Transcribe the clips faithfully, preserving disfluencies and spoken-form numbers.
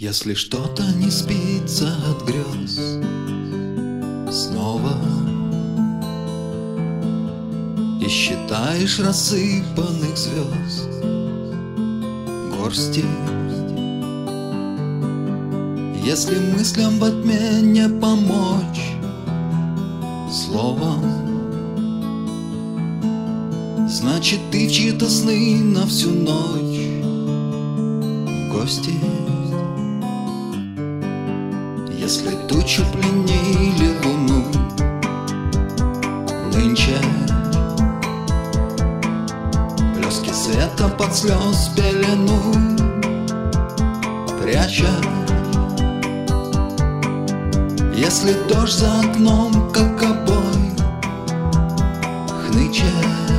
Если что-то не спится от грез снова, и считаешь рассыпанных звезд горсти, если мыслям во тьме не помочь словом, значит ты в чьи-то сны на всю ночь в гости. Если тучу пленили луну нынче, блески света под слез пелену пряча, если дождь за окном, как обой хнычет,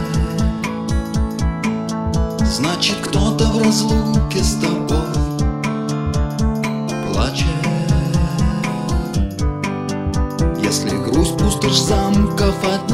значит кто-то в разлуке с тобой плачет. Если грусть пустошь замков от